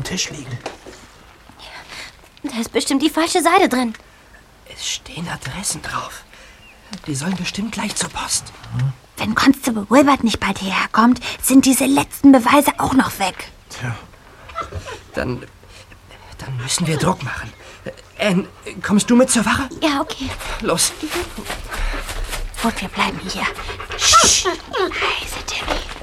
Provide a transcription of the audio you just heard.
Tisch liegen. Da ist bestimmt die falsche Seite drin. Es stehen Adressen drauf. Die sollen bestimmt gleich zur Post. Wenn Constable Wilbert nicht bald hierher kommt, sind diese letzten Beweise auch noch weg. Tja. Dann müssen wir Druck machen. Anne, kommst du mit zur Wache? Ja, okay. Los. Gut, wir bleiben hier. Leise, Timmy.